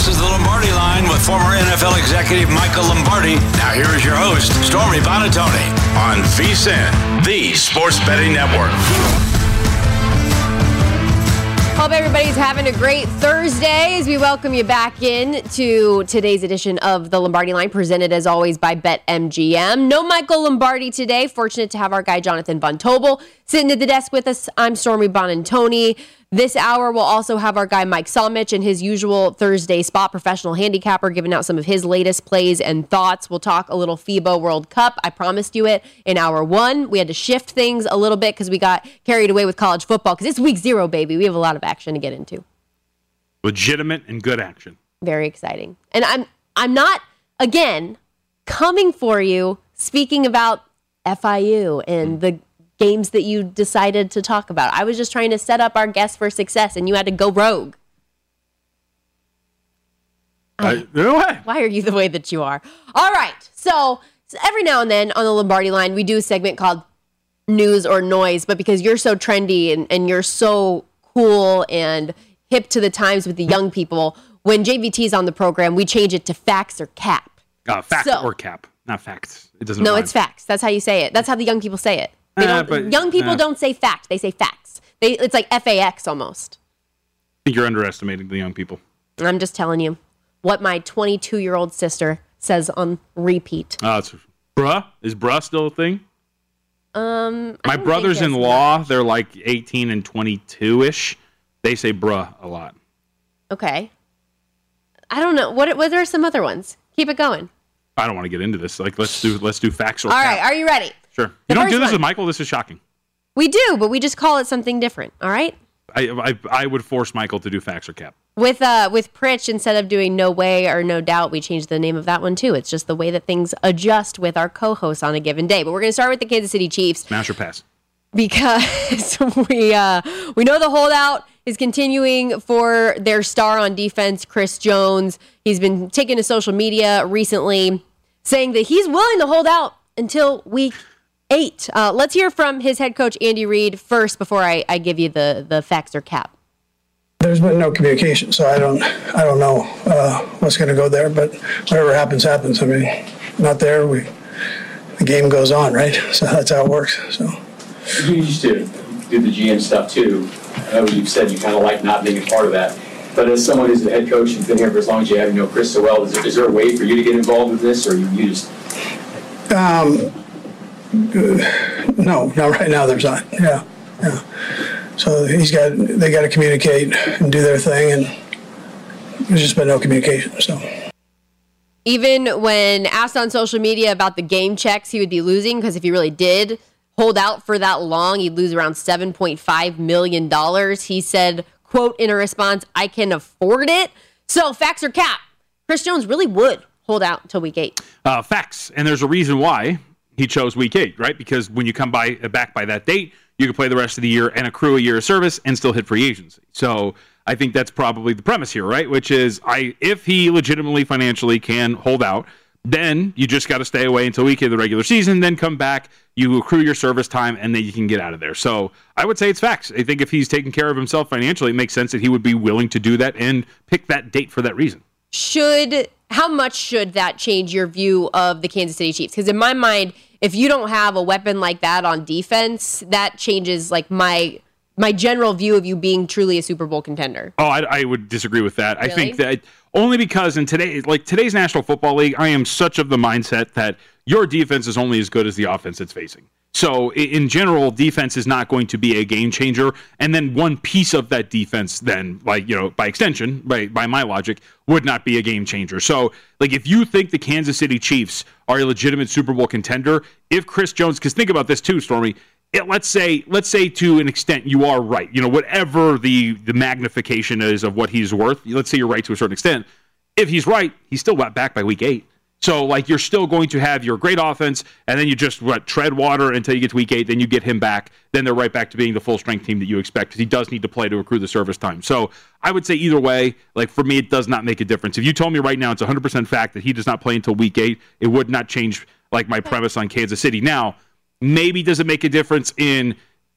is the Lombardi Line with former NFL executive Michael Lombardi. Now here is your host, Stormy Buonantony, on VSiN, the Sports Betting Network. Hope everybody's having a great Thursday as we welcome you back in to today's edition of the Lombardi Line, presented as always by BetMGM. No Michael Lombardi today. Fortunate to have our guy Jonathan Von Tobel sitting at the desk with us. I'm Stormy Buonantony. This hour, we'll also have our guy Mike Solmich in his usual Thursday spot, professional handicapper, giving out some of his latest plays and thoughts. We'll talk a little FIBA World Cup. I promised you it in hour one. We had to shift things a little bit because we got carried away with college football because it's week 0, baby. We have a lot of action to get into. Legitimate and good action. Very exciting. And I'm not, again, coming for you speaking about FIU and the games that you decided to talk about. I was just trying to set up our guests for success, and you had to go rogue. Why are you the way that you are? All right. So every now and then on the Lombardi Line, we do a segment called News or Noise, but because you're so trendy and you're so cool and hip to the times with the young people, when JVT's on the program, we change it to Facts or Cap. Fact or cap, not facts. It doesn't. No, rhyme. It's facts. That's how you say it. That's how the young people say it. Young people don't say fact. They say facts. It's like FAX almost. I think you're underestimating the young people. I'm just telling you what my 22-year-old sister says on repeat. It's bruh. Is bruh still a thing? My brothers-in-law, they're like 18 and 22-ish. They say bruh a lot. Okay. I don't know. What are some other ones? Keep it going. I don't want to get into this. Like, let's do facts or All cap. right. Are you ready? Sure. You don't do this with Michael? This is shocking. We do, but we just call it something different. All right? I would force Michael to do facts or cap. With Pritch, instead of doing No Way or No Doubt, we changed the name of that one too. It's just the way that things adjust with our co-hosts on a given day. But we're going to start with the Kansas City Chiefs. Smash or pass? Because we know the holdout is continuing for their star on defense, Chris Jones. He's been taking to social media recently saying that he's willing to hold out until week 8. Let's hear from his head coach, Andy Reid, first before I give you the facts or cap. There's been no communication, so I don't know what's going to go there. But whatever happens, happens. I mean, not there. The game goes on, right? So that's how it works. So you used to do the GM stuff too. I know you've said you kind of like not being a part of that. But as someone who's the head coach and been here for as long as you have, you know Chris so well, is there a way for you to get involved with this, or you just? No, not right now. There's not. Yeah. So they got to communicate and do their thing, and there's just been no communication. So even when asked on social media about the game checks he would be losing, because if he really did hold out for that long, he'd lose around $7.5 million. He said, quote, in a response, "I can afford it." So facts or cap, Chris Jones really would hold out until week 8. Facts, and there's a reason why he chose week 8, right? Because when you come back by that date, you can play the rest of the year and accrue a year of service and still hit free agency. So I think that's probably the premise here, right? Which is, if he legitimately financially can hold out, then you just got to stay away until week 8 of the regular season, then come back, you accrue your service time, and then you can get out of there. So I would say it's facts. I think if he's taking care of himself financially, it makes sense that he would be willing to do that and pick that date for that reason. How much should that change your view of the Kansas City Chiefs? Because in my mind, if you don't have a weapon like that on defense, that changes like my general view of you being truly a Super Bowl contender. Oh, I would disagree with that. Really? I think that only because in today's National Football League, I am such of the mindset that your defense is only as good as the offense it's facing. So in general, defense is not going to be a game changer. And then one piece of that defense then, by extension, by my logic, would not be a game changer. So if you think the Kansas City Chiefs are a legitimate Super Bowl contender, if Chris Jones, because think about this too, Stormy, let's say to an extent you are right. Whatever the magnification is of what he's worth, let's say you're right to a certain extent. If he's right, he's still back by week 8. So, you're still going to have your great offense, and then you just tread water until you get to week 8, then you get him back. Then they're right back to being the full-strength team that you expect, because he does need to play to accrue the service time. So, I would say either way, for me, it does not make a difference. If you told me right now it's 100% fact that he does not play until week 8, it would not change, my premise on Kansas City. Now, maybe does it make a difference in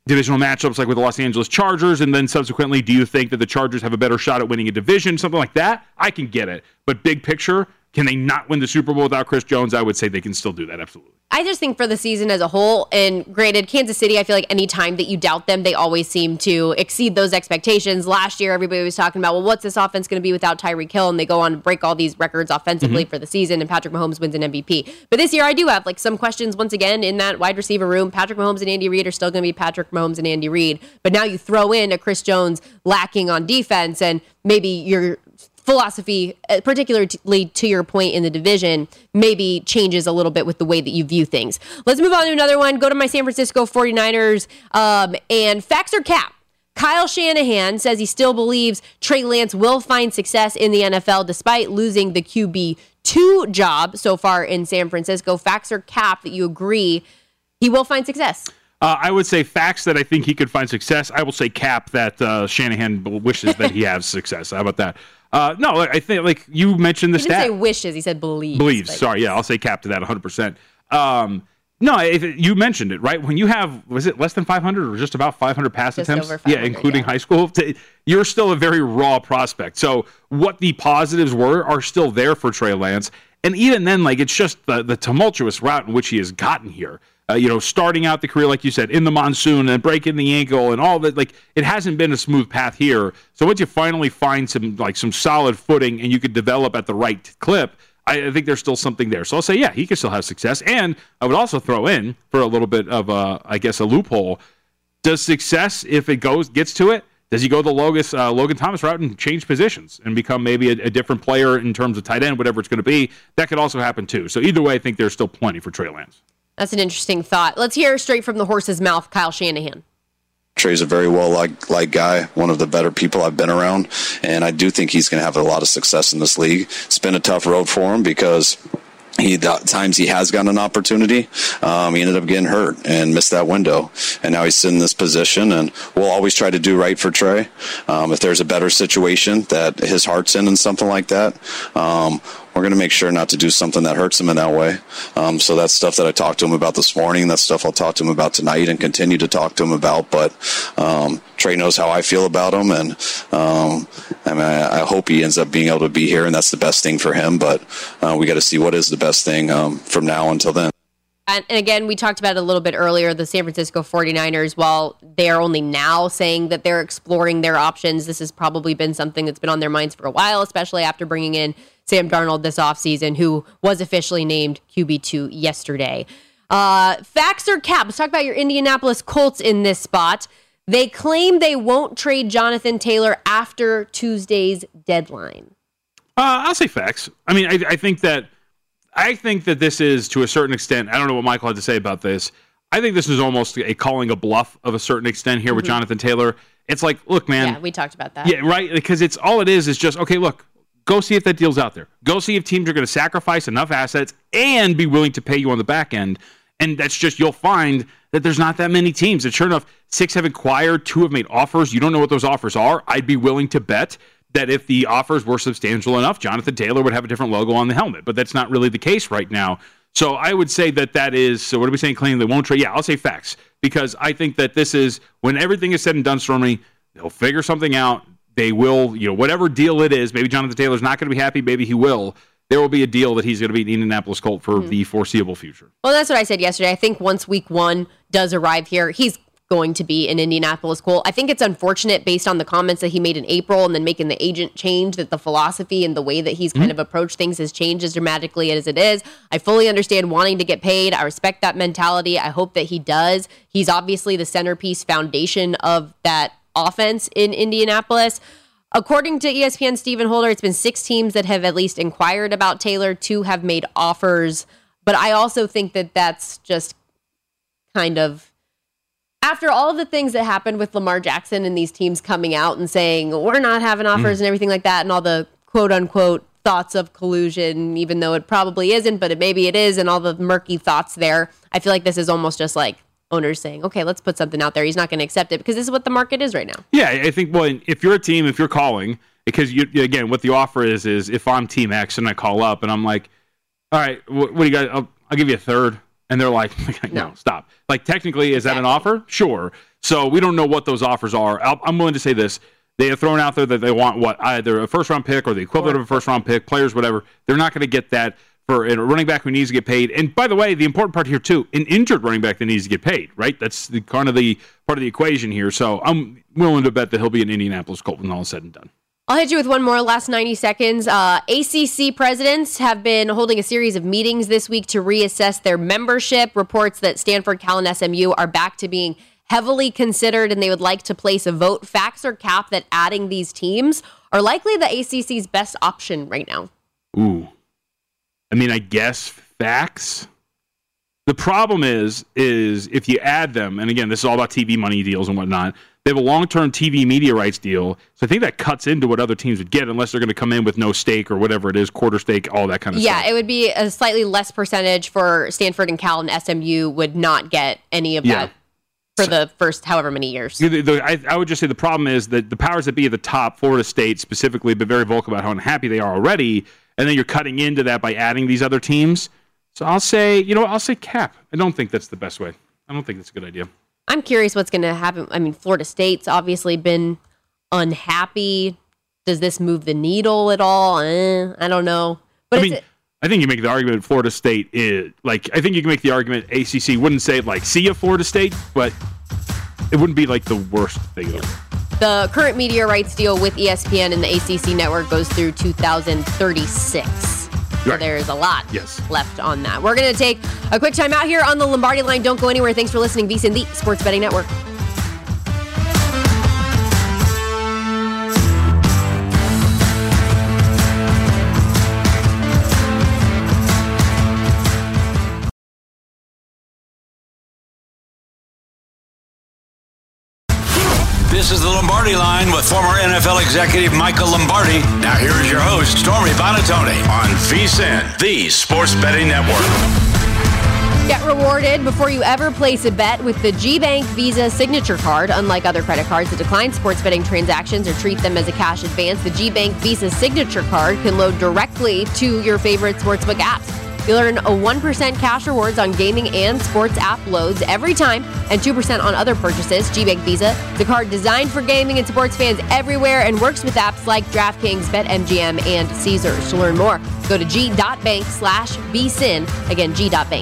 divisional matchups like with the Los Angeles Chargers, and then subsequently, do you think that the Chargers have a better shot at winning a division, something like that? I can get it. But big picture, can they not win the Super Bowl without Chris Jones? I would say they can still do that, absolutely. I just think for the season as a whole, and granted, Kansas City, I feel like any time that you doubt them, they always seem to exceed those expectations. Last year, everybody was talking about, well, what's this offense going to be without Tyreek Hill? And they go on to break all these records offensively for the season, and Patrick Mahomes wins an MVP. But this year, I do have some questions once again in that wide receiver room. Patrick Mahomes and Andy Reid are still going to be Patrick Mahomes and Andy Reid. But now you throw in a Chris Jones lacking on defense, and maybe your philosophy, particularly to your point in the division, maybe changes a little bit with the way that you view things. Let's move on to another one. Go to my San Francisco 49ers and facts or cap. Kyle Shanahan says he still believes Trey Lance will find success in the NFL despite losing the QB2 job so far in San Francisco. Facts or cap that you agree he will find success? I would say facts that I think he could find success. I will say cap that Shanahan wishes that he has success. How about that? No, I think like you mentioned the stat. He didn't say wishes. He said believes. Believes. Sorry. Yeah, I'll say cap to that 100%. No, you mentioned it, right? When you have, was it less than 500 or just about 500 pass just attempts? Over 500, yeah, including high school. You're still a very raw prospect. So what the positives were are still there for Trey Lance. And even then, it's just the tumultuous route in which he has gotten here. Starting out the career, like you said, in the monsoon and breaking the ankle and all that, it hasn't been a smooth path here. So once you finally find some solid footing and you could develop at the right clip, I think there's still something there. So I'll say, yeah, he can still have success. And I would also throw in for a little bit of a loophole. Does success, if it gets to it, does he go the Logan Thomas route and change positions and become maybe a different player in terms of tight end, whatever it's going to be? That could also happen too. So either way, I think there's still plenty for Trey Lance. That's an interesting thought. Let's hear straight from the horse's mouth, Kyle Shanahan. Trey's a very well-liked guy, one of the better people I've been around, and I do think he's going to have a lot of success in this league. It's been a tough road for him because times he has gotten an opportunity, he ended up getting hurt and missed that window. And now he's in this position, and we'll always try to do right for Trey. If there's a better situation that his heart's in and something like that, we're going to make sure not to do something that hurts him in that way. So that's stuff that I talked to him about this morning. That's stuff I'll talk to him about tonight and continue to talk to him about. But Trey knows how I feel about him, and I hope he ends up being able to be here, and that's the best thing for him. But we got to see what is the best thing from now until then. And again, we talked about it a little bit earlier, the San Francisco 49ers, while they're only now saying that they're exploring their options, this has probably been something that's been on their minds for a while, especially after bringing in Sam Darnold this offseason, who was officially named QB2 yesterday. Facts or cap? Let's talk about your Indianapolis Colts in this spot. They claim they won't trade Jonathan Taylor after Tuesday's deadline. I'll say facts. I mean, I think that this is, to a certain extent, I don't know what Michael had to say about this. I think this is almost a calling a bluff of a certain extent here with Jonathan Taylor. It's like, look, man. Yeah, we talked about that. Yeah, right? Because it's all it is just, okay, look, go see if that deal's out there. Go see if teams are going to sacrifice enough assets and be willing to pay you on the back end. And that's just, you'll find that there's not that many teams. And sure enough, 6 have inquired, 2 have made offers. You don't know what those offers are. I'd be willing to bet that if the offers were substantial enough, Jonathan Taylor would have a different logo on the helmet. But that's not really the case right now. So I would say that is, so what are we saying, claiming they won't trade? Yeah, I'll say facts. Because I think that this is, when everything is said and done, Stormy, they'll figure something out. They will, whatever deal it is, maybe Jonathan Taylor's not going to be happy, maybe he will. There will be a deal that he's going to be an Indianapolis Colt for the foreseeable future. Well, that's what I said yesterday. I think once week 1 does arrive here, he's going to be an Indianapolis Colt. I think it's unfortunate based on the comments that he made in April and then making the agent change, that the philosophy and the way that he's kind of approached things has changed as dramatically as it is. I fully understand wanting to get paid. I respect that mentality. I hope that he does. He's obviously the centerpiece foundation of that offense in Indianapolis. According to ESPN Stephen Holder, it's been 6 teams that have at least inquired about Taylor. 2 have made offers. But I also think that that's just kind of, after all of the things that happened with Lamar Jackson and these teams coming out and saying, we're not having offers and everything like that, and all the quote-unquote thoughts of collusion, even though it probably isn't, but maybe it is, and all the murky thoughts there, I feel like this is almost just like owners saying, okay, let's put something out there. He's not going to accept it because this is what the market is right now. Yeah, I think, well, if you're a team, if you're calling, because, again, what the offer is if I'm Team X and I call up and I'm like, all right, what do you got? I'll give you a third. And they're like, no, stop. Like, technically, is that an offer? Sure. So we don't know what those offers are. I'm willing to say this. They have thrown out there that they want either a first-round pick or the equivalent of a first-round pick, players, whatever. They're not going to get that for a running back who needs to get paid. And by the way, the important part here, too, an injured running back that needs to get paid, right? That's kind of the part of the equation here. So I'm willing to bet that he'll be an Indianapolis Colt when all is said and done. I'll hit you with one more last 90 seconds. ACC presidents have been holding a series of meetings this week to reassess their membership. Reports that Stanford, Cal, and SMU are back to being heavily considered, and they would like to place a vote. Facts or cap that adding these teams are likely the ACC's best option right now? Ooh. I mean, I guess facts. The problem is if you add them, and again, this is all about TV money deals and whatnot, they have a long-term TV media rights deal, so I think that cuts into what other teams would get unless they're going to come in with no stake or whatever it is, quarter stake, all that kind of stuff. Yeah, it would be a slightly less percentage for Stanford and Cal, and SMU would not get any of that for the first however many years. I would just say the problem is that the powers that be at the top, Florida State specifically, have been very vocal about how unhappy they are already, and then you're cutting into that by adding these other teams. So I'll say cap. I don't think that's the best way. I don't think that's a good idea. I'm curious what's going to happen. I mean, Florida State's obviously been unhappy. Does this move the needle at all? I don't know. But I think you make the argument Florida State is, I think you can make the argument ACC wouldn't say, see ya, Florida State, but it wouldn't be, the worst thing ever. The current media rights deal with ESPN and the ACC network goes through 2036. So there's a lot left on that. We're going to take a quick time out here on the Lombardi Line. Don't go anywhere. Thanks for listening. VSiN, the Sports Betting Network. This is the Lombardi Line with former NFL executive Michael Lombardi. Now here is your host, Stormy Buonantony, on VSiN, the Sports Betting Network. Get rewarded before you ever place a bet with the GBank Visa Signature Card. Unlike other credit cards that decline sports betting transactions or treat them as a cash advance, the GBank Visa Signature Card can load directly to your favorite sportsbook apps. You'll earn a 1% cash rewards on gaming and sports app loads every time and 2% on other purchases. GBank Visa is a card designed for gaming and sports fans everywhere and works with apps like DraftKings, BetMGM, and Caesars. To learn more, go to g.bank/VSiN. Again,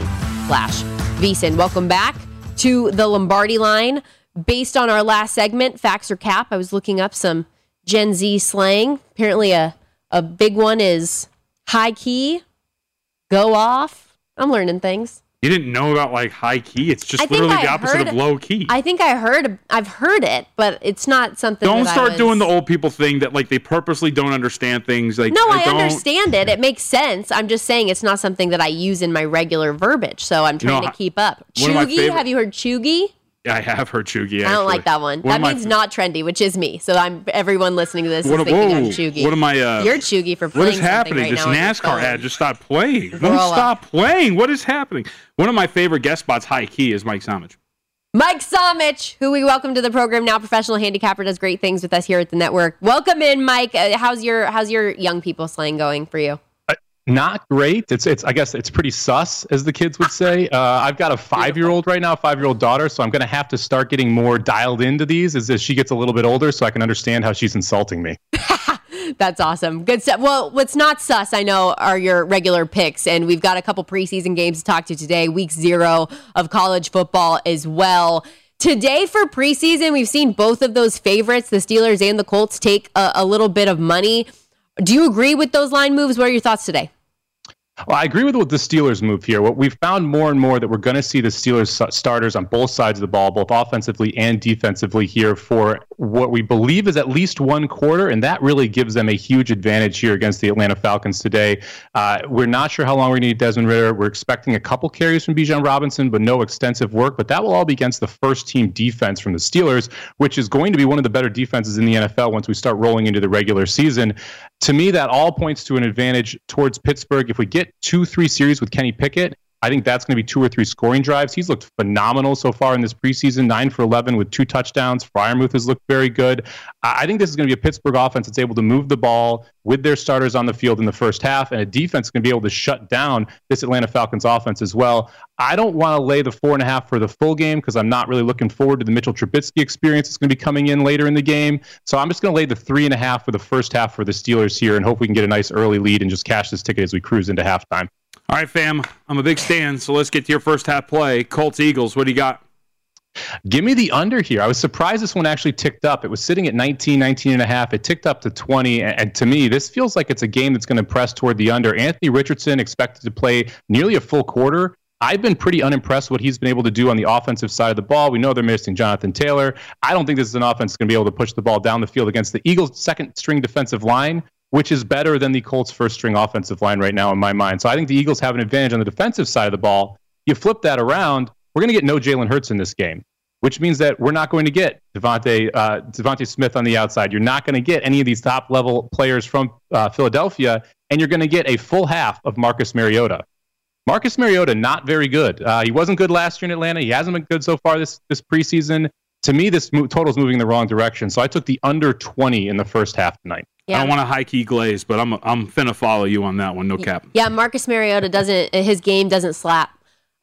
g.bank/VSiN. Welcome back to the Lombardi Line. Based on our last segment, Facts or Cap, I was looking up some Gen Z slang. Apparently a big one is high key. Go off. I'm learning things. You didn't know about high key? It's just literally the opposite of low key. I think I've heard it, but it's not something Don't start doing the old people thing that they purposely don't understand things. No, I understand it. It makes sense. I'm just saying it's not something that I use in my regular verbiage, so I'm trying to keep up. Chuggy, have you heard chuggy? I have heard chuggy, actually. I don't like that one. That means not trendy, which is me. So everyone listening to this is thinking I'm chuggy. What am I? You're chuggy for playing something right now. What is happening? This NASCAR ad just stopped playing. Don't stop playing. What is happening? One of my favorite guest spots, high key, is Mike Somich. Mike Somich, who we welcome to the program now, professional handicapper, does great things with us here at the network. Welcome in, Mike. How's your young people slang going for you? Not great. I guess it's pretty sus, as the kids would say. I've got a 5-year-old right now, a 5-year-old daughter, so I'm going to have to start getting more dialed into these as she gets a little bit older so I can understand how she's insulting me. That's awesome. Good stuff. Well, what's not sus, I know, are your regular picks, and we've got a couple preseason games to talk to today, week 0 of college football as well. Today for preseason, we've seen both of those favorites, the Steelers and the Colts, take a little bit of money. Do you agree with those line moves? What are your thoughts today? Well, I agree with what the Steelers move here. What we've found more and more that we're going to see the Steelers starters on both sides of the ball, both offensively and defensively here for what we believe is at least one quarter, and that really gives them a huge advantage here against the Atlanta Falcons today. We're not sure how long we're going to need Desmond Ridder. We're expecting a couple carries from Bijan Robinson, but no extensive work. But that will all be against the first-team defense from the Steelers, which is going to be one of the better defenses in the NFL once we start rolling into the regular season. To me, that all points to an advantage towards Pittsburgh. If we get 2-3 series with Kenny Pickett, I think that's going to be 2 or 3 scoring drives. He's looked phenomenal so far in this preseason, 9 for 11 with 2 touchdowns. Freiermuth has looked very good. I think this is going to be a Pittsburgh offense that's able to move the ball with their starters on the field in the first half, and a defense is going to be able to shut down this Atlanta Falcons offense as well. I don't want to lay the 4.5 for the full game because I'm not really looking forward to the Mitchell Trubisky experience that's going to be coming in later in the game. So I'm just going to lay the 3.5 for the first half for the Steelers here and hope we can get a nice early lead and just cash this ticket as we cruise into halftime. All right, fam. I'm a big stand, so let's get to your first half play. Colts, Eagles, what do you got? Give me the under here. I was surprised this one actually ticked up. It was sitting at 19.5. It ticked up to 20. And to me, this feels like it's a game that's going to press toward the under. Anthony Richardson expected to play nearly a full quarter. I've been pretty unimpressed what he's been able to do on the offensive side of the ball. We know they're missing Jonathan Taylor. I don't think this is an offense that's going to be able to push the ball down the field against the Eagles' second-string defensive line, which is better than the Colts' first-string offensive line right now in my mind. So I think the Eagles have an advantage on the defensive side of the ball. You flip that around, we're going to get no Jalen Hurts in this game, which means that we're not going to get Devontae Smith on the outside. You're not going to get any of these top-level players from Philadelphia, and you're going to get a full half of Marcus Mariota. Marcus Mariota, not very good. He wasn't good last year in Atlanta. He hasn't been good so far this preseason. To me, this total is moving in the wrong direction. So I took the under 20 in the first half tonight. Yeah. I don't want to high-key glaze, but I'm finna follow you on that one. No cap. Yeah, Marcus Mariota his game doesn't slap.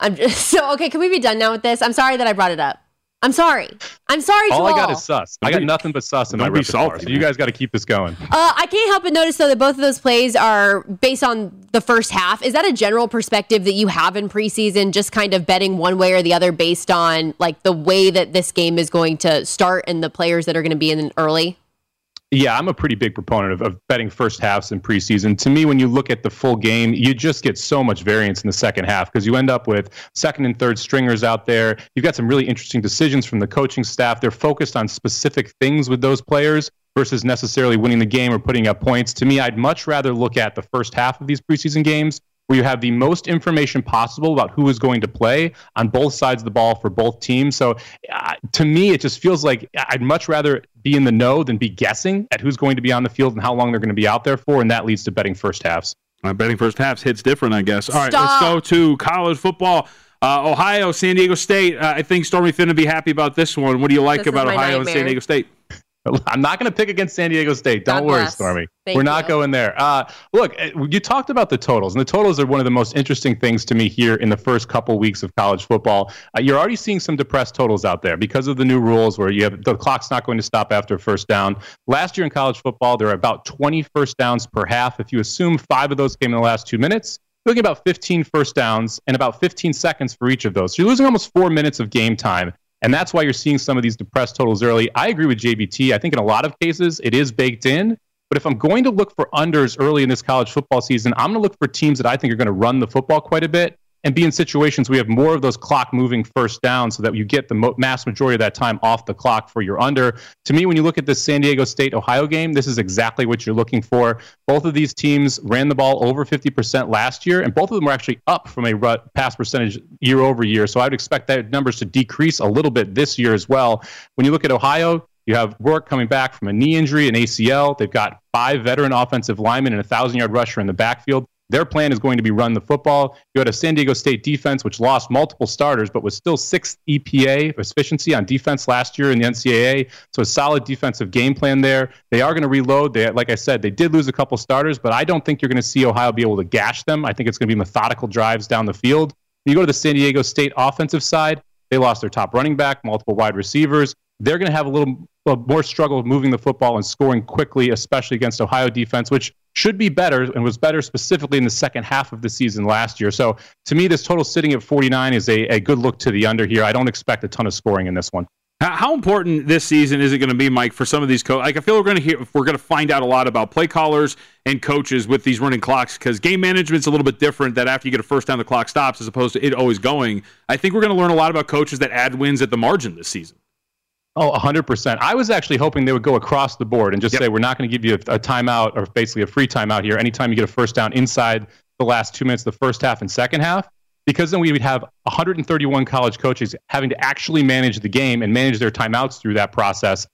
Okay, can we be done now with this? I'm sorry that I brought it up. I'm sorry. All I got is sus. I got nothing but sus in my repertoire. So you guys got to keep this going. I can't help but notice, though, that both of those plays are based on the first half. Is that a general perspective that you have in preseason, just kind of betting one way or the other based on like the way that this game is going to start and the players that are going to be in early? Yeah, I'm a pretty big proponent of betting first halves in preseason. To me, when you look at the full game, you just get so much variance in the second half because you end up with second and third stringers out there. You've got some really interesting decisions from the coaching staff. They're focused on specific things with those players versus necessarily winning the game or putting up points. To me, I'd much rather look at the first half of these preseason games where you have the most information possible about who is going to play on both sides of the ball for both teams. So to me, it just feels like I'd much rather be in the know than be guessing at who's going to be on the field and how long they're going to be out there for, and that leads to betting first halves. Betting first halves hits different, I guess. All right, let's go to college football. Ohio, San Diego State. I think Stormy finna be happy about this one. What do you like about Ohio and San Diego State? I'm not going to pick against San Diego State. Don't worry, Stormy. We're not going there. Look, you talked about the totals, and the totals are one of the most interesting things to me here in the first couple weeks of college football. You're already seeing some depressed totals out there because of the new rules where you have the clock's not going to stop after a first down. Last year in college football, there were about 20 first downs per half. If you assume 5 of those came in the last 2 minutes, you're looking at about 15 first downs and about 15 seconds for each of those. So you're losing almost 4 minutes of game time. And that's why you're seeing some of these depressed totals early. I agree with JBT. I think in a lot of cases it is baked in. But if I'm going to look for unders early in this college football season, I'm going to look for teams that I think are going to run the football quite a bit and be in situations where we have more of those clock-moving first downs so that you get the mass majority of that time off the clock for your under. To me, when you look at this San Diego State-Ohio game, this is exactly what you're looking for. Both of these teams ran the ball over 50% last year, and both of them were actually up from a pass percentage year over year. So I would expect that numbers to decrease a little bit this year as well. When you look at Ohio, you have Rourke coming back from a knee injury, an ACL. They've got 5 veteran offensive linemen and a 1,000-yard rusher in the backfield. Their plan is going to be run the football. You had a San Diego State defense, which lost multiple starters, but was still 6th EPA efficiency on defense last year in the NCAA. So a solid defensive game plan there. They are going to reload. Like I said, they did lose a couple starters, but I don't think you're going to see Ohio be able to gash them. I think it's going to be methodical drives down the field. When you go to the San Diego State offensive side, they lost their top running back, multiple wide receivers. They're going to have a little more struggle with moving the football and scoring quickly, especially against Ohio defense, which should be better and was better specifically in the second half of the season last year. So to me, this total sitting at 49 is a good look to the under here. I don't expect a ton of scoring in this one. How important this season is it going to be, Mike, for some of these coaches? Like, I feel we're going to find out a lot about play callers and coaches with these running clocks because game management's a little bit different. That after you get a first down, the clock stops as opposed to it always going. I think we're going to learn a lot about coaches that add wins at the margin this season. Oh, 100%. I was actually hoping they would go across the board and just say, we're not going to give you a timeout or basically a free timeout here anytime you get a first down inside the last 2 minutes of the first half and second half, because then we would have 131 college coaches having to actually manage the game and manage their timeouts through that process.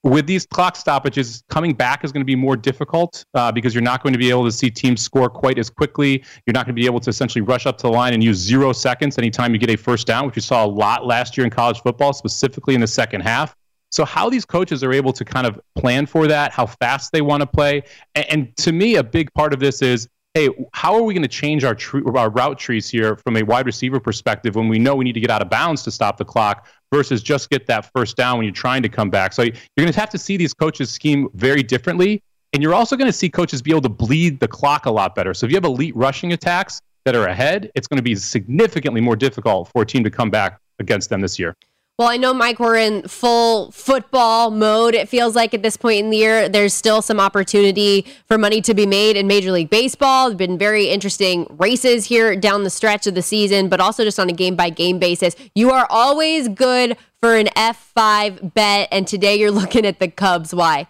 with these clock stoppages, coming back is going to be more difficult because you're not going to be able to see teams score quite as quickly. You're not going to be able to essentially rush up to the line and use 0 seconds anytime you get a first down, which you saw a lot last year in college football, specifically in the second half. So how these coaches are able to kind of plan for that, how fast they want to play. And to me, a big part of this is, hey, how are we going to change our route trees here from a wide receiver perspective when we know we need to get out of bounds to stop the clock versus just get that first down when you're trying to come back? So you're going to have to see these coaches scheme very differently. And you're also going to see coaches be able to bleed the clock a lot better. So if you have elite rushing attacks that are ahead, it's going to be significantly more difficult for a team to come back against them this year. Well, I know, Mike, we're in full football mode. It feels like at this point in the year, there's still some opportunity for money to be made in Major League Baseball. There's been very interesting races here down the stretch of the season, but also just on a game-by-game basis. You are always good for an F5 bet, and today you're looking at the Cubs. Why?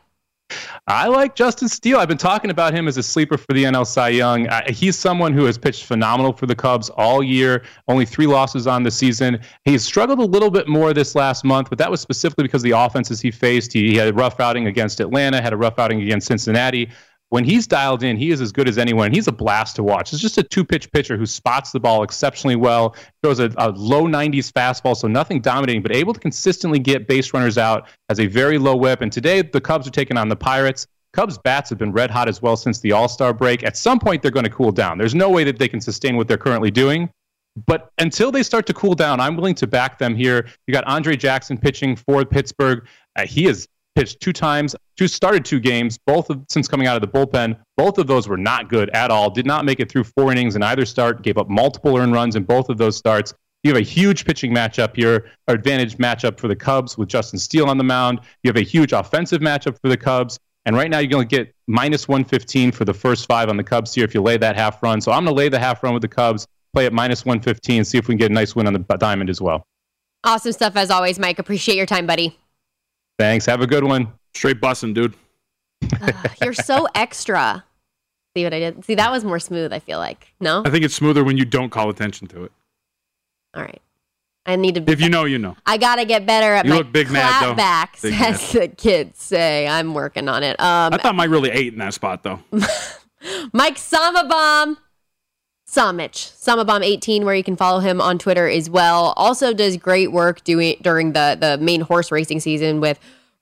I like Justin Steele. I've been talking about him as a sleeper for the NL Cy Young. He's someone who has pitched phenomenal for the Cubs all year, only 3 losses on the season. He's struggled a little bit more this last month, but that was specifically because of the offenses he faced. He had a rough outing against Atlanta, had a rough outing against Cincinnati. When he's dialed in, he is as good as anyone. He's a blast to watch. It's just a 2-pitch pitcher who spots the ball exceptionally well, throws a low 90s fastball, so nothing dominating, but able to consistently get base runners out, has a very low whip. And today, the Cubs are taking on the Pirates. Cubs bats have been red hot as well since the All-Star break. At some point, they're going to cool down. There's no way that they can sustain what they're currently doing. But until they start to cool down, I'm willing to back them here. You got Andre Jackson pitching for Pittsburgh. He has pitched 2 times, started 2 games, since coming out of the bullpen. Both of those were not good at all. Did not make it through 4 innings in either start. Gave up multiple earned runs in both of those starts. You have a huge pitching matchup here, or advantage matchup for the Cubs with Justin Steele on the mound. You have a huge offensive matchup for the Cubs. And right now you're going to get minus 115 for the first 5 on the Cubs here if you lay that half run. So I'm going to lay the half run with the Cubs, play at minus 115, see if we can get a nice win on the Diamond as well. Awesome stuff as always, Mike. Appreciate your time, buddy. Thanks. Have a good one. Straight bussin', dude. You're so extra. See what I did? See, that was more smooth, I feel like. No? I think it's smoother when you don't call attention to it. All right. I need to. If you know, you know. I got to get better at you my look big mad, though. clapbacks, as the kids say. I'm working on it. I thought Mike really ate in that spot, though. Mike Samabom. Samabom 18, where you can follow him on Twitter as well. Also does great work during the main horse racing season with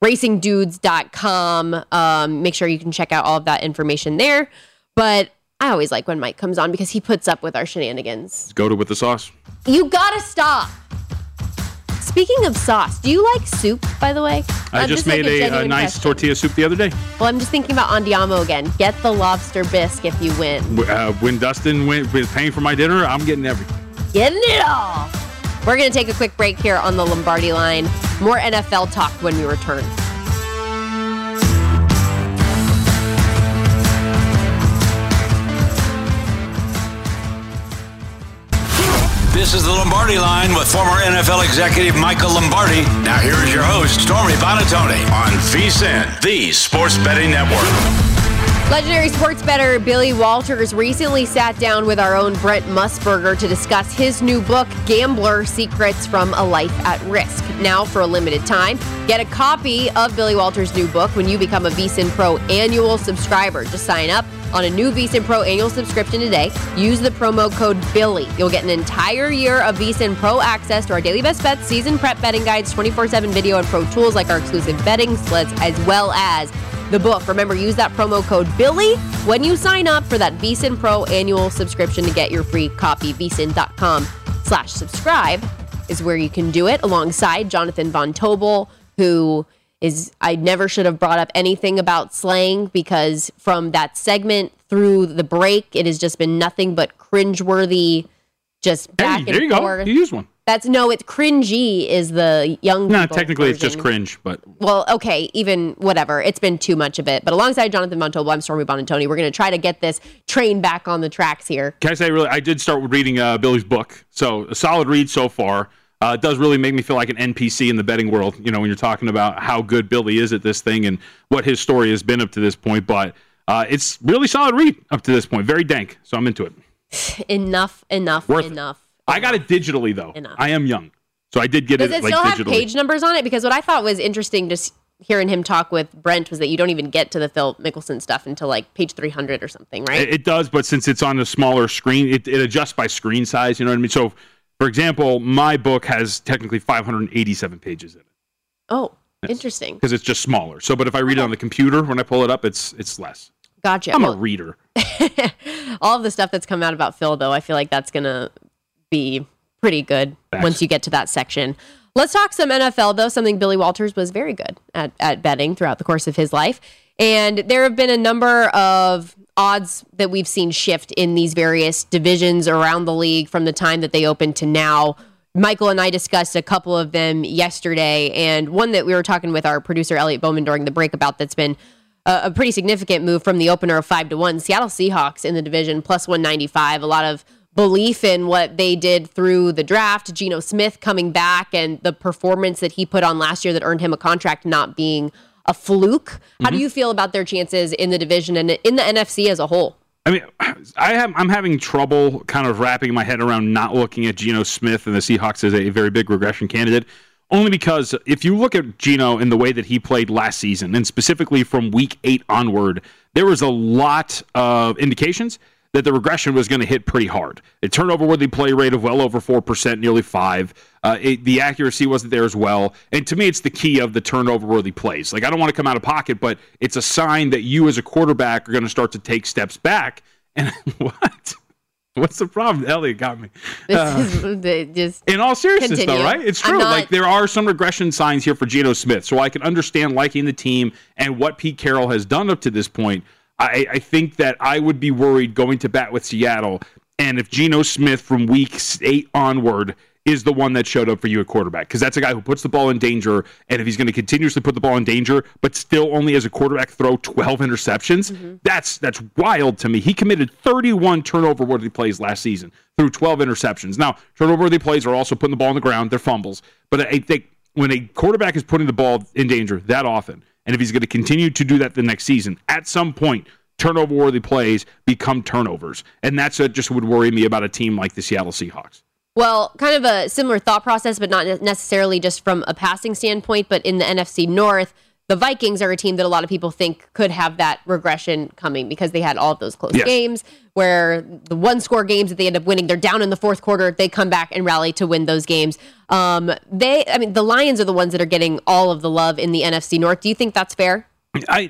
racingdudes.com. Make sure you can check out all of that information there. But I always like when Mike comes on because he puts up with our shenanigans. Go to with the sauce. You gotta stop. Speaking of sauce, do you like soup, by the way? I just made a nice tortilla soup the other day. Well, I'm just thinking about Andiamo again. Get the lobster bisque if you win. When Dustin was paying for my dinner, I'm getting everything. Getting it all. We're going to take a quick break here on the Lombardi Line. More NFL talk when we return. This is the Lombardi Line with former NFL executive Michael Lombardi. Now here is your host, Stormy Bonatoni, on VSiN, the Sports Betting Network. Legendary sports bettor Billy Walters recently sat down with our own Brent Musburger to discuss his new book, Gambler Secrets from a Life at Risk. Now, for a limited time, get a copy of Billy Walters' new book when you become a VSiN Pro annual subscriber. Just sign up on a new VSiN Pro annual subscription today. Use the promo code BILLY. You'll get an entire year of VSiN Pro access to our daily best bets, season prep betting guides, 24/7 video and pro tools like our exclusive betting splits, as well as the book. Remember, use that promo code BILLY when you sign up for that VSiN Pro annual subscription to get your free copy. VSiN.com/subscribe is where you can do it, alongside Jonathan Von Tobel, who is, I never should have brought up anything about slang, because from that segment through the break, it has just been nothing but cringeworthy, just back and forth. There you go. You used one. It's cringy is the young people technically version. It's just cringe, but... Well, okay, even whatever. It's been too much of it. But alongside Jonathan Von Tobel, I'm Stormy Bonatoni. We're going to try to get this train back on the tracks here. Can I say, I did start reading Billy's book, so a solid read so far. It does really make me feel like an NPC in the betting world, when you're talking about how good Billy is at this thing and what his story has been up to this point. But it's really solid read up to this point. Very dank, so I'm into it. Enough. I got it digitally, though. Enough. I am young, so I did get it digitally. Does it still have page numbers on it? Because what I thought was interesting, just hearing him talk with Brent was that you don't even get to the Phil Mickelson stuff until like page 300 or something, right? It does, but since it's on a smaller screen, it adjusts by screen size, you know what I mean? So, for example, my book has technically 587 pages in it. Oh, interesting. Because it's just smaller. So, but if I read it on the computer, when I pull it up, it's less. Gotcha. I'm a reader. All of the stuff that's come out about Phil, though, I feel like that's going to be pretty good once you get to that section. Let's talk some NFL, though, something Billy Walters was very good at betting throughout the course of his life. And there have been a number of odds that we've seen shift in these various divisions around the league from the time that they opened to now. Michael and I discussed a couple of them yesterday, and one that we were talking with our producer, Elliot Bowman, during the break about that's been a pretty significant move from the opener of 5-1. Seattle Seahawks in the division, plus 195. A lot of belief in what they did through the draft, Geno Smith coming back, and the performance that he put on last year that earned him a contract not being a fluke. How do you feel about their chances in the division and in the NFC as a whole? I mean, I'm having trouble kind of wrapping my head around not looking at Geno Smith and the Seahawks as a very big regression candidate, only because if you look at Geno in the way that he played last season, and specifically from week 8 onward, there was a lot of indications that the regression was going to hit pretty hard. A turnover-worthy play rate of well over 4%, nearly 5%. The accuracy wasn't there as well. And to me, it's the key of the turnover-worthy plays. Like, I don't want to come out of pocket, but it's a sign that you as a quarterback are going to start to take steps back. And what? What's the problem? Elliot got me. Just in all seriousness, continue. though, right? It's true. Like, there are some regression signs here for Geno Smith. So I can understand liking the team and what Pete Carroll has done up to this point. I think that I would be worried going to bat with Seattle, and if Geno Smith from week 8 onward is the one that showed up for you at quarterback, because that's a guy who puts the ball in danger, and if he's going to continuously put the ball in danger, but still only as a quarterback throw 12 interceptions, that's wild to me. He committed 31 turnover-worthy plays last season through 12 interceptions. Now, turnover-worthy plays are also putting the ball on the ground. They're fumbles. But I think when a quarterback is putting the ball in danger that often, and if he's going to continue to do that the next season, at some point, turnover-worthy plays become turnovers. And that's what just would worry me about a team like the Seattle Seahawks. Well, kind of a similar thought process, but not necessarily just from a passing standpoint, but in the NFC North, the Vikings are a team that a lot of people think could have that regression coming because they had all of those close games where the one-score games that they end up winning, they're down in the fourth quarter, they come back and rally to win those games. The Lions are the ones that are getting all of the love in the NFC North. Do you think that's fair? I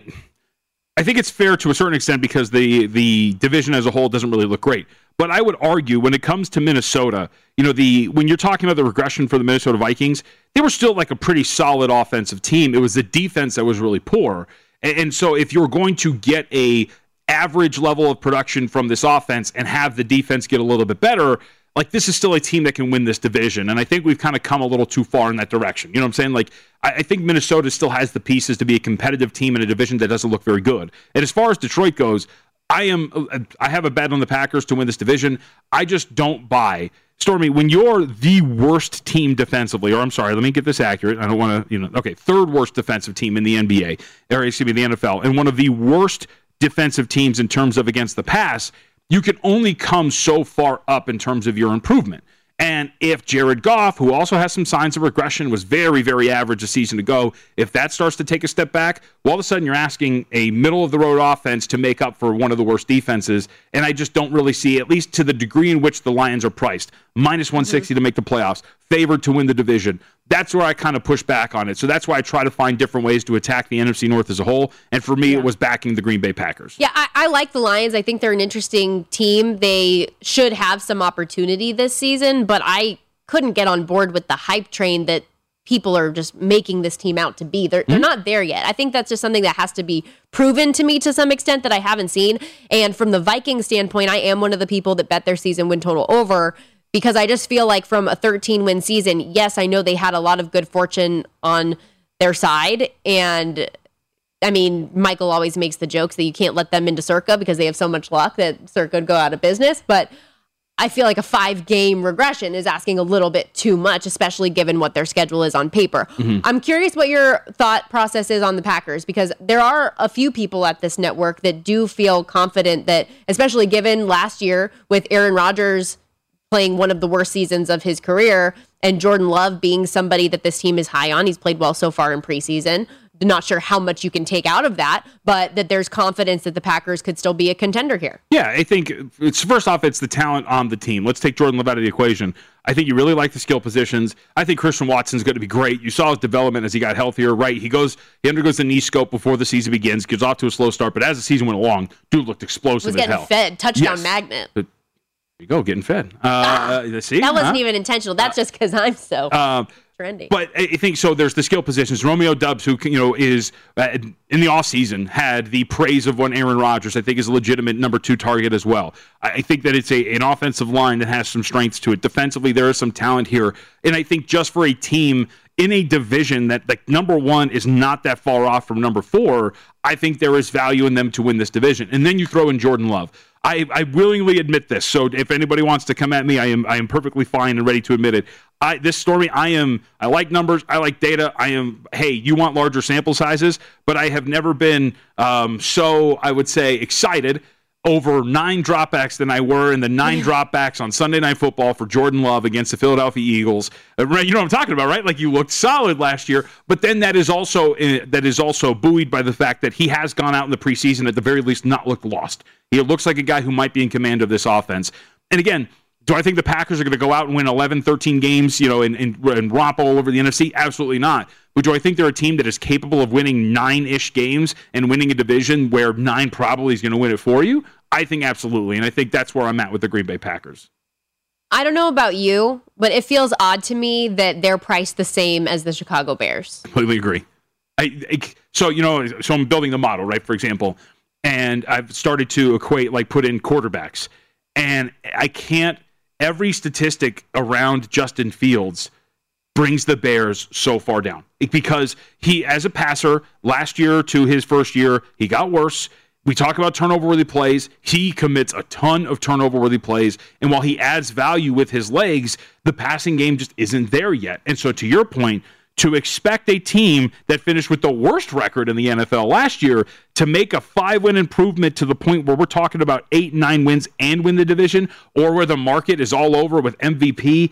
think it's fair to a certain extent because the division as a whole doesn't really look great. But I would argue when it comes to Minnesota, when you're talking about the regression for the Minnesota Vikings, they were still like a pretty solid offensive team. It was the defense that was really poor. And so if you're going to get a average level of production from this offense and have the defense get a little bit better, like this is still a team that can win this division. And I think we've kind of come a little too far in that direction. You know what I'm saying? Like, I think Minnesota still has the pieces to be a competitive team in a division that doesn't look very good. And as far as Detroit goes, I have a bet on the Packers to win this division. I just don't buy. Stormy, when you're the worst team defensively, or I'm sorry, let me get this accurate. I don't want to, third worst defensive team in the NBA, or excuse me, the NFL, and one of the worst defensive teams in terms of against the pass, you can only come so far up in terms of your improvement. And if Jared Goff, who also has some signs of regression, was very, very average a season ago, if that starts to take a step back, well, all of a sudden you're asking a middle-of-the-road offense to make up for one of the worst defenses, and I just don't really see, at least to the degree in which the Lions are priced, minus 160 to make the playoffs, favored to win the division. That's where I kind of push back on it. So that's why I try to find different ways to attack the NFC North as a whole, and for me, it was backing the Green Bay Packers. Yeah, I like the Lions. I think they're an interesting team. They should have some opportunity this season, but I couldn't get on board with the hype train that people are just making this team out to be. They're not there yet. I think that's just something that has to be proven to me to some extent that I haven't seen. And from the Vikings standpoint, I am one of the people that bet their season win total over because I just feel like from a 13-win season, yes, I know they had a lot of good fortune on their side. And I mean, Michael always makes the jokes that you can't let them into Circa because they have so much luck that Circa would go out of business. But I feel like a 5-game regression is asking a little bit too much, especially given what their schedule is on paper. I'm curious what your thought process is on the Packers, because there are a few people at this network that do feel confident that, especially given last year with Aaron Rodgers playing one of the worst seasons of his career and Jordan Love being somebody that this team is high on. He's played well so far in preseason. not sure how much you can take out of that, but that there's confidence that the Packers could still be a contender here. Yeah, I think first off, it's the talent on the team. Let's take Jordan Love out of the equation. I think you really like the skill positions. I think Christian Watson's going to be great. You saw his development as he got healthier, right? He undergoes the knee scope before the season begins, gets off to a slow start, but as the season went along, dude looked explosive as hell. Was getting fed, touchdown magnet. There you go, getting fed. See? That wasn't even intentional. That's just because I'm so trendy. But I think so. There's the skill positions. Romeo Doubs, who is in the offseason, had the praise of one Aaron Rodgers. I think is a legitimate number 2 target as well. I think that it's an offensive line that has some strengths to it. Defensively, there is some talent here, and I think just for a team in a division that like number 1 is not that far off from number 4, I think there is value in them to win this division. And then you throw in Jordan Love. I willingly admit this. So if anybody wants to come at me, I am perfectly fine and ready to admit it. I like numbers. I like data. Hey, you want larger sample sizes, but I have never been so, I would say, excited over 9 dropbacks than I were in the 9 dropbacks on Sunday Night Football for Jordan Love against the Philadelphia Eagles. You know what I'm talking about, right? Like, you looked solid last year, but then that is also buoyed by the fact that he has gone out in the preseason, at the very least, not looked lost. He looks like a guy who might be in command of this offense. And again, do I think the Packers are going to go out and win 11, 13 games, and romp all over the NFC? Absolutely not. But do I think they're a team that is capable of winning 9-ish games and winning a division where 9 probably is going to win it for you? I think absolutely. And I think that's where I'm at with the Green Bay Packers. I don't know about you, but it feels odd to me that they're priced the same as the Chicago Bears. Completely agree. So I'm building the model, right, for example, and I've started to put in quarterbacks. And I can't. Every statistic around Justin Fields brings the Bears so far down because he, as a passer, last year to his first year, he got worse. We talk about turnover-worthy plays. He commits a ton of turnover-worthy plays. And while he adds value with his legs, the passing game just isn't there yet. And so to your point, to expect a team that finished with the worst record in the NFL last year to make a 5-win improvement to the point where we're talking about 8, 9 wins and win the division, or where the market is all over with MVP,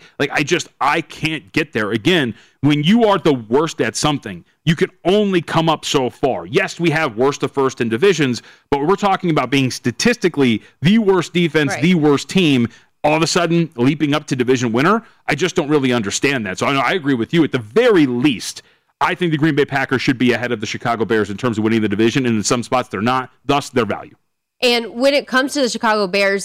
I can't get there. Again, when you are the worst at something, you can only come up so far. Yes, we have worst to first in divisions, but we're talking about being statistically the worst defense, right, the worst team, all of a sudden leaping up to division winner. I just don't really understand that. So I agree with you. At the very least, I think the Green Bay Packers should be ahead of the Chicago Bears in terms of winning the division, and in some spots they're not, thus their value. And when it comes to the Chicago Bears,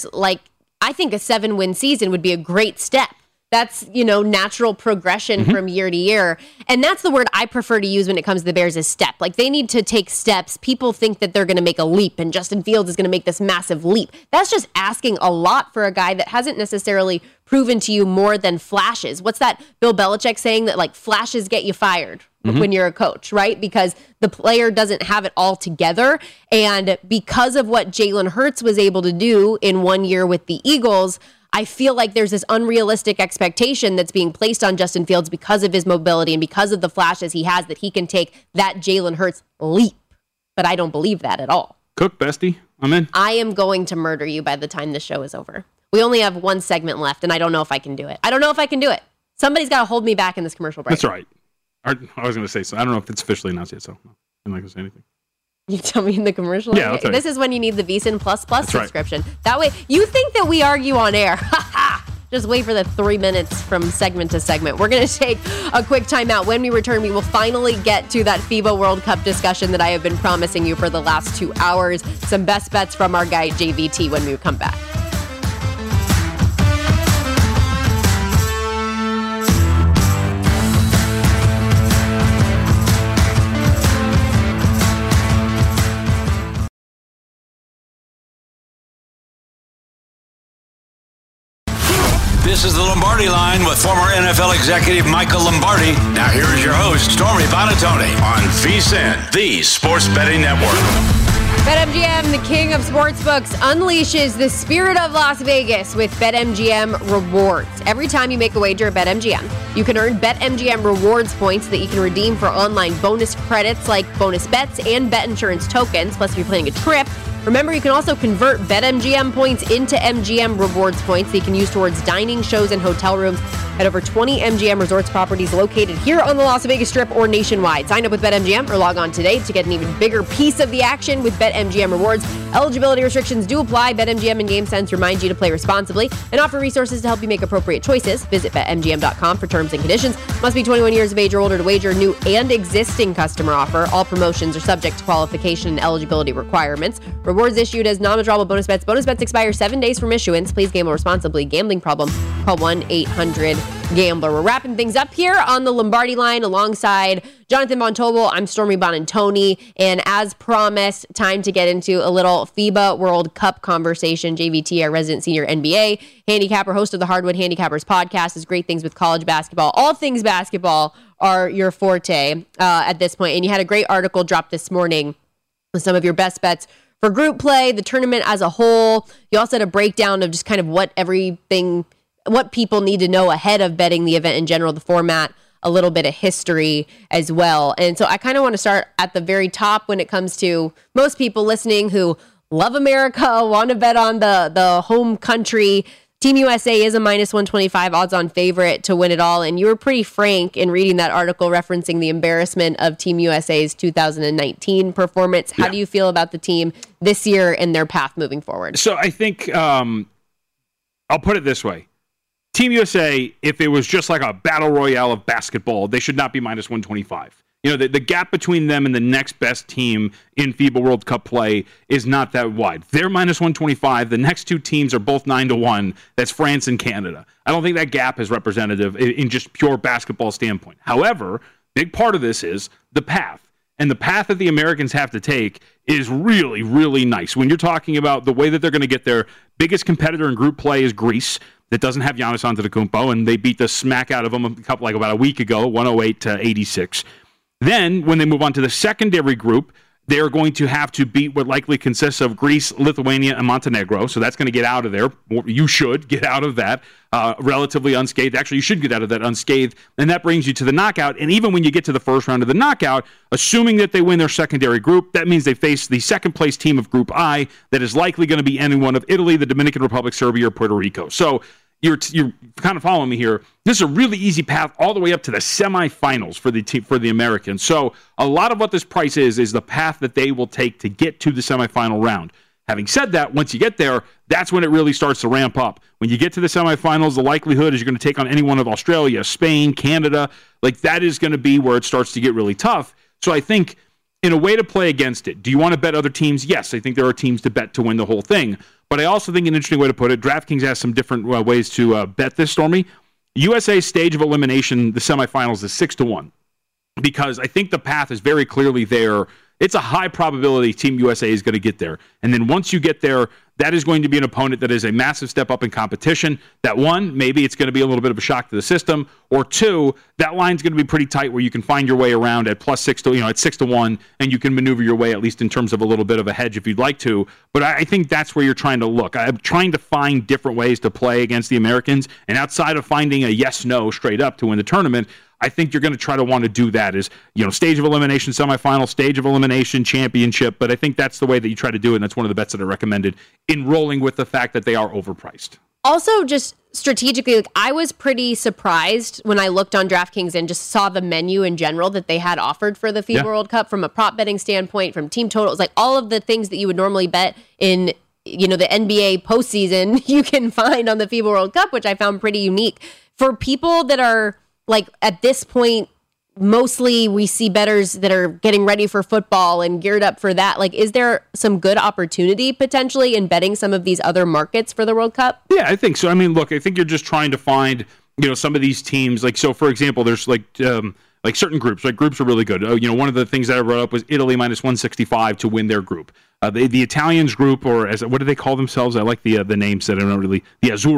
I think a 7-win season would be a great step. That's, natural progression from year to year. And that's the word I prefer to use when it comes to the Bears is step. They need to take steps. People think that they're going to make a leap and Justin Fields is going to make this massive leap. That's just asking a lot for a guy that hasn't necessarily proven to you more than flashes. What's that Bill Belichick saying that flashes get you fired when you're a coach, right? Because the player doesn't have it all together. And because of what Jalen Hurts was able to do in 1 year with the Eagles, I feel like there's this unrealistic expectation that's being placed on Justin Fields because of his mobility and because of the flashes he has that he can take that Jalen Hurts leap. But I don't believe that at all. Cook, bestie, I'm in. I am going to murder you by the time the show is over. We only have 1 segment left, and I don't know if I can do it. Somebody's got to hold me back in this commercial break. That's right. I was going to say so. I don't know if it's officially announced yet, so I'm not going to say anything. You tell me in the commercial? Yeah, okay. This is when you need the VSiN Plus That's subscription. Right. That way, you think that we argue on air. Just wait for the 3 minutes from segment to segment. We're going to take a quick timeout. When we return, we will finally get to that FIBA World Cup discussion that I have been promising you for the last 2 hours. Some best bets from our guy, JVT, when we come back. This is the Lombardi Line with former NFL executive Michael Lombardi. Now here's your host, Stormy Buonantony, on VSiN, the Sports Betting Network. BetMGM, the king of sportsbooks, unleashes the spirit of Las Vegas with BetMGM Rewards. Every time you make a wager at BetMGM, you can earn BetMGM Rewards points that you can redeem for online bonus credits like bonus bets and bet insurance tokens. Plus, if you're planning a trip, remember, you can also convert BetMGM points into MGM Rewards points that you can use towards dining, shows, and hotel rooms at over 20 MGM Resorts properties located here on the Las Vegas Strip or nationwide. Sign up with BetMGM or log on today to get an even bigger piece of the action with BetMGM Rewards. Eligibility restrictions do apply. BetMGM and GameSense remind you to play responsibly and offer resources to help you make appropriate choices. Visit BetMGM.com for terms and conditions. Must be 21 years of age or older to wager. New and existing customer offer. All promotions are subject to qualification and eligibility requirements. Rewards issued as non-withdrawable bonus bets. Bonus bets expire 7 days from issuance. Please gamble responsibly. Gambling problem? Call 1-800-GAMBLER. We're wrapping things up here on the Lombardi line alongside Jonathan Von Tobel. I'm Stormy Bonantoni, and as promised, time to get into a little FIBA World Cup conversation. JVT, our resident senior NBA handicapper, host of the Hardwood Handicappers podcast, does great things with college basketball. All things basketball are your forte at this point, and you had a great article dropped this morning with some of your best bets for group play, the tournament as a whole. You also had a breakdown of just kind of what people need to know ahead of betting the event in general, the format, a little bit of history as well. And so I kind of want to start at the very top when it comes to most people listening who love America, want to bet on the home country. Team USA is a minus 125 odds-on favorite to win it all. And you were pretty frank in reading that article referencing the embarrassment of Team USA's 2019 performance. How do you feel about the team this year and their path moving forward? So I think I'll put it this way. Team USA, if it was just like a battle royale of basketball, they should not be minus 125. You know, the gap between them and the next best team in FIBA World Cup play is not that wide. They're minus 125. The next two teams are both 9-1. That's France and Canada. I don't think that gap is representative in just pure basketball standpoint. However, big part of this is the path. And the path that the Americans have to take is really, really nice. When you're talking about the way that they're going to get their biggest competitor in group play is Greece, that doesn't have Giannis Antetokounmpo, and they beat the smack out of them about a week ago, 108-86. Then, when they move on to the secondary group, they're going to have to beat what likely consists of Greece, Lithuania, and Montenegro. So that's going to get out of there. You should get out of that relatively unscathed. Actually, you should get out of that unscathed. And that brings you to the knockout. And even when you get to the first round of the knockout, assuming that they win their secondary group, that means they face the second-place team of Group I that is likely going to be any one of Italy, the Dominican Republic, Serbia, or Puerto Rico. So you're kind of following me here. This is a really easy path all the way up to the semifinals for the Americans. So a lot of what this price is the path that they will take to get to the semifinal round. Having said that, once you get there, that's when it really starts to ramp up. When you get to the semifinals, the likelihood is you're going to take on any one of Australia, Spain, Canada. Like, that is going to be where it starts to get really tough. So I think in a way to play against it, do you want to bet other teams? Yes, I think there are teams to bet to win the whole thing. But I also think an interesting way to put it, DraftKings has some different ways to bet this, Stormy. USA's stage of elimination, the semifinals, is 6-1. Because I think the path is very clearly there. It's a high probability Team USA is going to get there. And then once you get there, that is going to be an opponent that is a massive step up in competition. That one, maybe it's going to be a little bit of a shock to the system. Or two, that line's going to be pretty tight where you can find your way around at plus 6 to, at 6-1, and you can maneuver your way at least in terms of a little bit of a hedge if you'd like to. But I think that's where you're trying to look. I'm trying to find different ways to play against the Americans. And outside of finding a yes-no straight up to win the tournament, I think you're going to try to want to do that is, stage of elimination, semifinal, stage of elimination, championship. But I think that's the way that you try to do it, and that's one of the bets that are recommended in rolling with the fact that they are overpriced. Also, just strategically, I was pretty surprised when I looked on DraftKings and just saw the menu in general that they had offered for the FIBA World Cup from a prop betting standpoint, from team totals, like all of the things that you would normally bet in the NBA postseason, you can find on the FIBA World Cup, which I found pretty unique. For people that are, like, at this point, mostly we see bettors that are getting ready for football and geared up for that. Like, is there some good opportunity potentially in betting some of these other markets for the World Cup? Yeah, I think so. I mean, look, I think you're just trying to find, some of these teams. Like, so for example, there's like certain groups. Like, groups are really good. One of the things that I brought up was Italy minus 165 to win their group. The Italians group, or what do they call themselves? I like the names that I don't really. The Azzurri.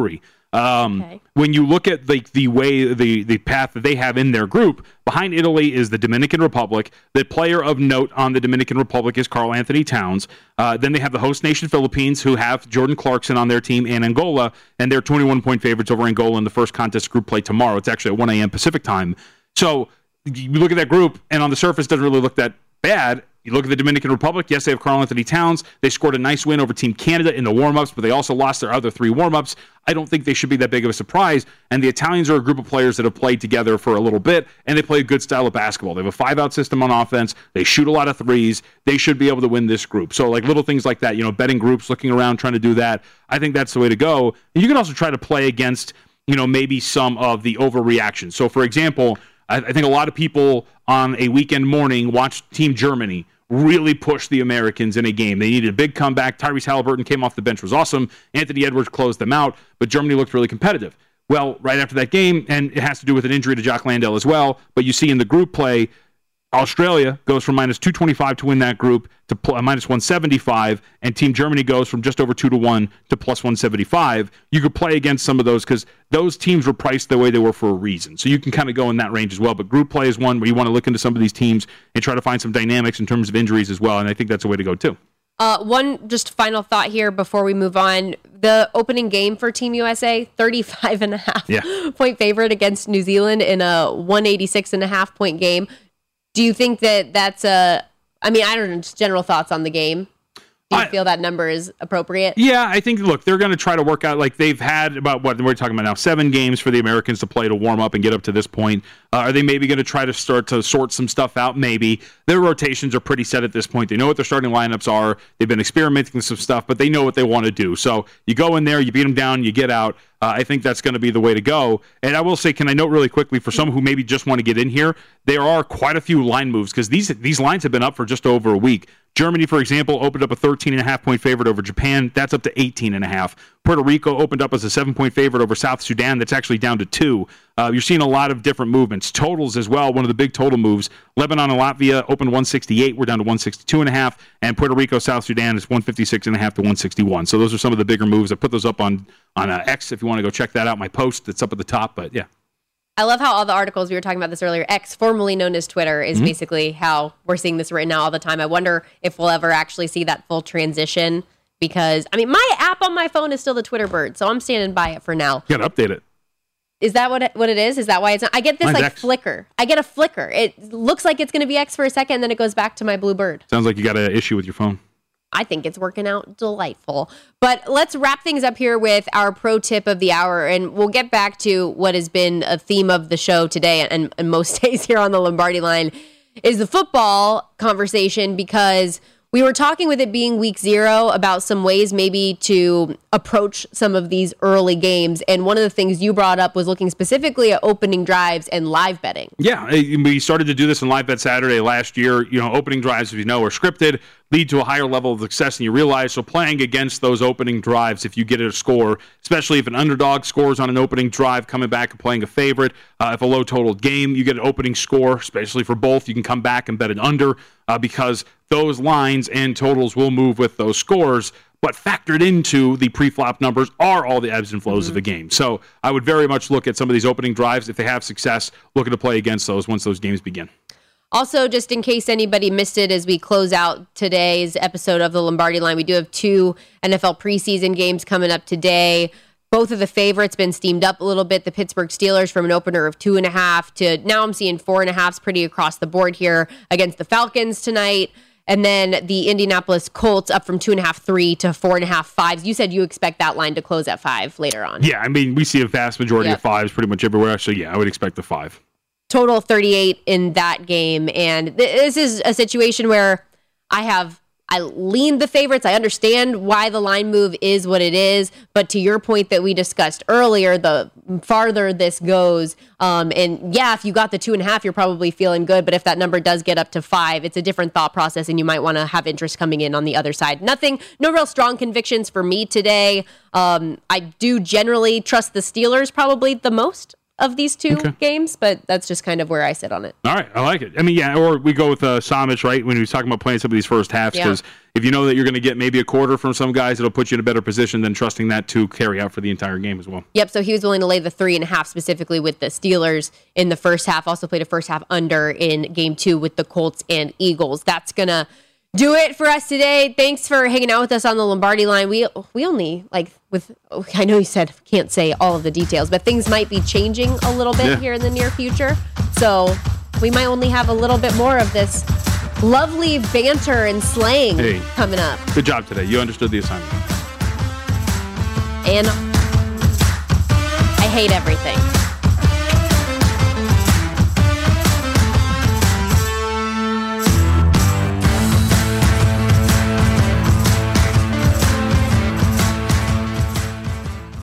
When you look at the way the path that they have in their group, behind Italy is the Dominican Republic. The player of note on the Dominican Republic is Karl Anthony Towns. Then they have the host nation Philippines, who have Jordan Clarkson on their team, and Angola, and they're 21-point favorites over Angola in the first contest group play tomorrow. It's actually at 1 a.m. Pacific time. So you look at that group, and on the surface, it doesn't really look that bad. You look at the Dominican Republic, yes, they have Karl Anthony Towns. They scored a nice win over Team Canada in the warm-ups, but they also lost their other 3 warm-ups. I don't think they should be that big of a surprise. And the Italians are a group of players that have played together for a little bit, and they play a good style of basketball. They have a 5-out system on offense. They shoot a lot of threes. They should be able to win this group. So, like, little things like that, betting groups, looking around, trying to do that, I think that's the way to go. And you can also try to play against, maybe some of the overreaction. So, for example, I think a lot of people on a weekend morning watched Team Germany really push the Americans in a game. They needed a big comeback. Tyrese Halliburton came off the bench, was awesome. Anthony Edwards closed them out, but Germany looked really competitive. Well, right after that game, and it has to do with an injury to Jock Landale as well, but you see in the group play, Australia goes from minus 225 to win that group to minus 175, and Team Germany goes from just over 2-1 to plus 175. You could play against some of those because those teams were priced the way they were for a reason. So you can kind of go in that range as well. But group play is one where you want to look into some of these teams and try to find some dynamics in terms of injuries as well, and I think that's a way to go too. One just final thought here before we move on. The opening game for Team USA, 35.5 point favorite against New Zealand in a 186.5 point game. Do you think that's I don't know, just general thoughts on the game? Do you feel that number is appropriate? Yeah, I think, look, they're going to try to work out, like they've had about, what we're talking about now, 7 games for the Americans to play to warm up and get up to this point. Are they maybe going to try to start to sort some stuff out? Maybe. Their rotations are pretty set at this point. They know what their starting lineups are. They've been experimenting with some stuff, but they know what they want to do. So you go in there, you beat them down, you get out. I think that's going to be the way to go. And I will say, can I note really quickly, for some who maybe just want to get in here, there are quite a few line moves because these lines have been up for just over a week. Germany, for example, opened up a 13.5 point favorite over Japan. That's up to 18.5. Puerto Rico opened up as a 7-point favorite over South Sudan. That's actually down to 2. You're seeing a lot of different movements. Totals as well, one of the big total moves. Lebanon and Latvia opened 168. We're down to 162.5. And Puerto Rico, South Sudan is 156.5 to 161. So those are some of the bigger moves. I put those up on X if you want to go check that out. My post that's up at the top. But yeah. I love how all the articles, we were talking about this earlier, X, formerly known as Twitter, is basically how we're seeing this written out all the time. I wonder if we'll ever actually see that full transition because, my app on my phone is still the Twitter bird, so I'm standing by it for now. You got to update it. Is that what it is? Is that why it's not? I get this Mine's X. flicker. I get a flicker. It looks like it's going to be X for a second, and then it goes back to my blue bird. Sounds like you got an issue with your phone. I think it's working out delightful. But let's wrap things up here with our pro tip of the hour, and we'll get back to what has been a theme of the show today and most days here on the Lombardi Line is the football conversation, because we were talking with it being week 0 about some ways maybe to approach some of these early games. And one of the things you brought up was looking specifically at opening drives and live betting. Yeah, we started to do this in Live Bet Saturday last year. Opening drives, as you know, are scripted, lead to a higher level of success than you realize. So playing against those opening drives, if you get a score, especially if an underdog scores on an opening drive, coming back and playing a favorite, if a low total game, you get an opening score, especially for both, you can come back and bet an under because those lines and totals will move with those scores. But factored into the pre-flop numbers are all the ebbs and flows of a game. So I would very much look at some of these opening drives. If they have success, looking to play against those once those games begin. Also, just in case anybody missed it as we close out today's episode of the Lombardi Line, we do have 2 NFL preseason games coming up today. Both of the favorites been steamed up a little bit. The Pittsburgh Steelers from an opener of 2.5 to now I'm seeing 4.5s pretty across the board here against the Falcons tonight. And then the Indianapolis Colts up from 2.5, 3 to 4.5, 5s. You said you expect that line to close at 5 later on. Yeah, we see a vast majority of 5s pretty much everywhere. Actually, yeah, I would expect the 5. Total 38 in that game. And this is a situation where I lean the favorites. I understand why the line move is what it is. But to your point that we discussed earlier, the farther this goes, and yeah, if you got the 2.5, you're probably feeling good. But if that number does get up to 5, it's a different thought process, and you might want to have interest coming in on the other side. No real strong convictions for me today. I do generally trust the Steelers probably the most of these two games, but that's just kind of where I sit on it. All right, I like it. I mean, yeah, or we go with Samich, right, when he was talking about playing some of these first halves, because if you know that you're going to get maybe a quarter from some guys, it'll put you in a better position than trusting that to carry out for the entire game as well. Yep, so he was willing to lay the 3.5 specifically with the Steelers in the first half. Also played a first half under in game 2 with the Colts and Eagles. That's going to do it for us today. Thanks for hanging out with us on the Lombardi line. We only, I know you said can't say all of the details, but things might be changing a little bit here in the near future. So we might only have a little bit more of this lovely banter and slang coming up. Good job today. You understood the assignment. And I hate everything.